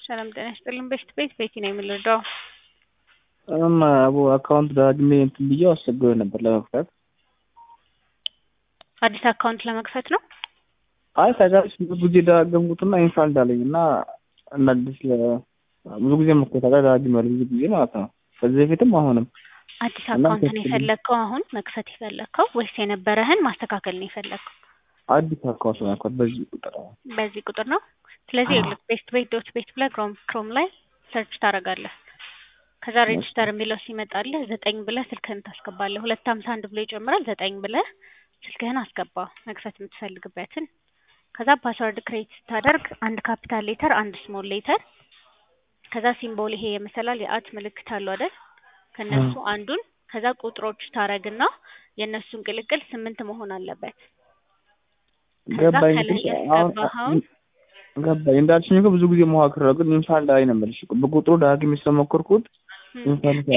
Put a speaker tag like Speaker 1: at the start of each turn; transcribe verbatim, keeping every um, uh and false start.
Speaker 1: ሰላም ጤና ይስጥልኝ። በሽት ቤት ቤቲ ነው የምንረዳው።
Speaker 2: እማ አቡ አካውንት ዳግሜ እንትን ብዬው አስቸግሮኝ ነበር ለመክፈት።
Speaker 1: አዲስ አካውንት ለመክፈት ነው?
Speaker 2: አይ ታጋሽ ብዙ ጊዜ ዳገምኩትና ኢንፋልድ አለኝና እና አዲስ ብዙ ጊዜ መክፈት አለ ዳግሜ ብዙ ጊዜ ማለት ነው። ከዚህ በፊትም አሁንም
Speaker 1: አዲስ አካውንት ነው የፈለከው አሁን መክፈት የፈለከው ወይስ የነበረህን ማስተካከል ነው የፈለከው?
Speaker 2: አዲስ አካውንት ነው መክፈት በዚህ ቁጥር ነው።
Speaker 1: በዚህ ቁጥር ነው። ስለዚህ ይኸውልህ ቤስት ቤት ዶት ቤት ብለህ ክሮም ክሮም ላይ ሰርች ታደርጋለህ። ከዛ ሬጅስተር የሚለው ሲመጣልህ ዘጠኝ ብለህ ስልክህን ታስገባለህ። ሁለት ሃምሳ አንድ ብሎ ይጀምራል። ዘጠኝ ብለህ ስልክህን አስገባ መክፈት የምትፈልግበትን። ከዛ ፓስወርድ ክሬት ስታደርግ አንድ ካፒታል ሌተር አንድ ስሞል ሌተር ከዛ ሲምቦል ይሄ የመሰላል የአት ምልክት አለው አይደል? ከነሱ አንዱን ከዛ ቁጥሮች ታረግና የነሱን ቅልቅል ስምንት መሆን አለበት።
Speaker 2: ገባኝ ገባኝ እንዳልሽኝ ብዙ ጊዜ መዋክር ግን ኢንፋልድ ላይ ነበር። እሺ በቁጥሩ ዳግሜ ስለሞከርኩት ኢንፋልድ